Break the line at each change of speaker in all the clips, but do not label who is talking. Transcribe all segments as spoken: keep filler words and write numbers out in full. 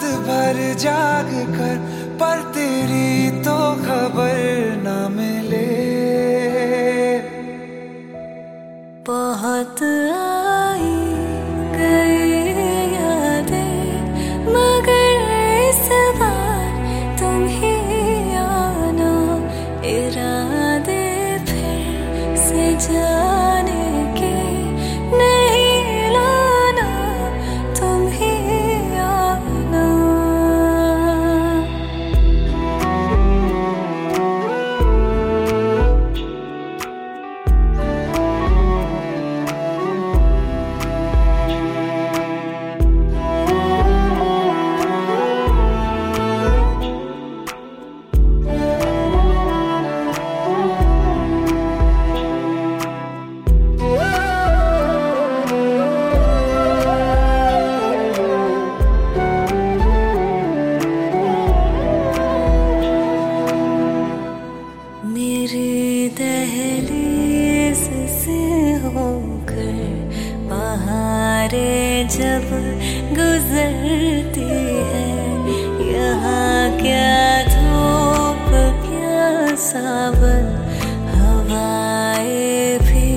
भर जाग कर पर तेरी तो खबर न मिले।
बहुत आई गई यादें मगर इस बार तुम ही आना, इरादे फिर से जाने के नहीं लाना, तुम ही आना। मेरी दहलीज से होकर बहारें जब गुजरती है, यहाँ क्या धूप क्या सावन, हवाएं भी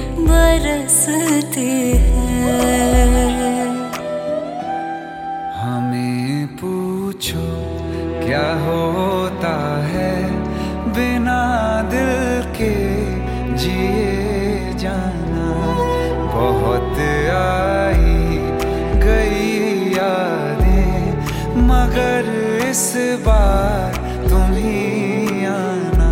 बरसती है।
हमें पूछो क्या होता है बिना दिल के जिए जाना। बहुत आई गई यादें मगर इस बार तुम ही आना।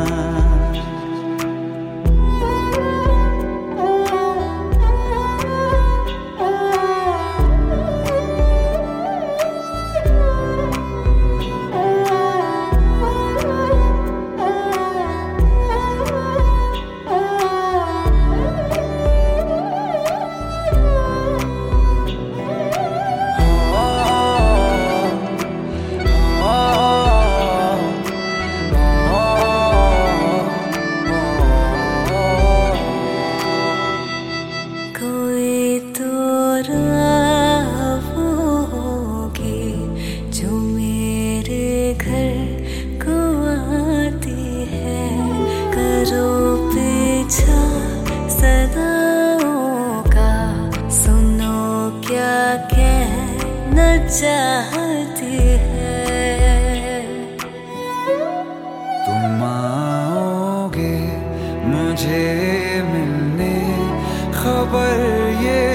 कोई तो राह होगी जो मेरे घर को आती है, करो पीछा सदाओं का, सुनो क्या कहना चाहती है।
तुम आओगे मुझे मिलने, खबर ये